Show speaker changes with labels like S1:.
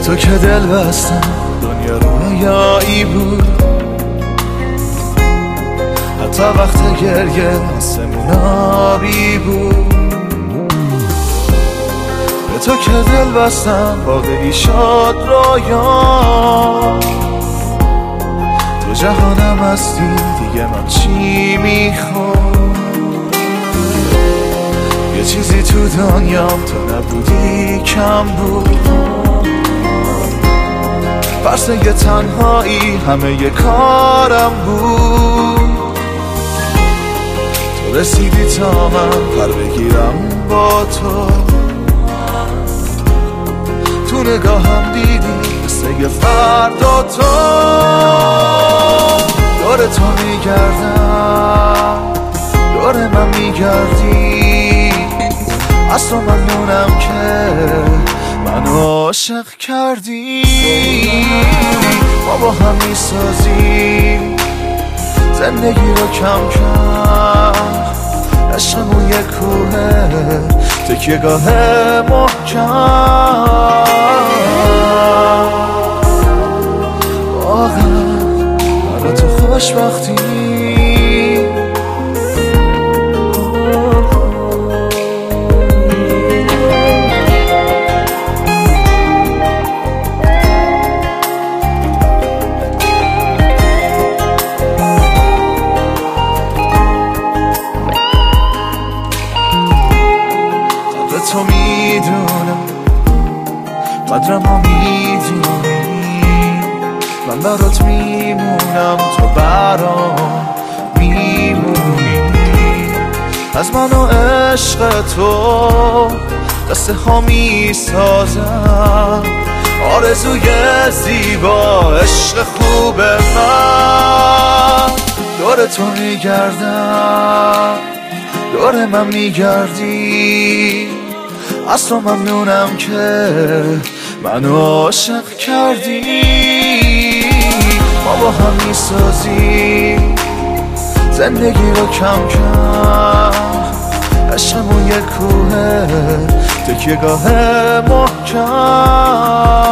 S1: تو که دل بستم دنیا رویایی بود، حتی وقت گریه آسمون آبی بود. به تو که دل بستم واقعی شد رویا، تو جهانم هستی دیگه من چی میخوام. یه چیزی تو دنیام تو نبودی کم بود، فرسه یه تنهایی همه یه کارم بود. تو رسیدی تا من پر بگیرم با تو، تو نگاهم دیدی مثل یه فردا تو. دور تو میگردم، دور من میگردی، از تو ممنونم که منو عاشق کردی. ما با هم میسازیم زندگی رو کم کم، عشقمون یه کوه تکیه‌گاه محکم. واقعا من و تو خوشبختی، تو میدونم قدرمو میدونی، من برات میمونم تو برام میمونی. از من و عشق تو قصه ها میسازم، آرزوی زیبا عشق خوب من. دور تو میگردم، دور من میگردی، از تو ممنونم که منو عاشق کردی. ما با هم میسازیم زندگی رو کم کم، عشقمون یه کوه تکیه‌گاه محکم.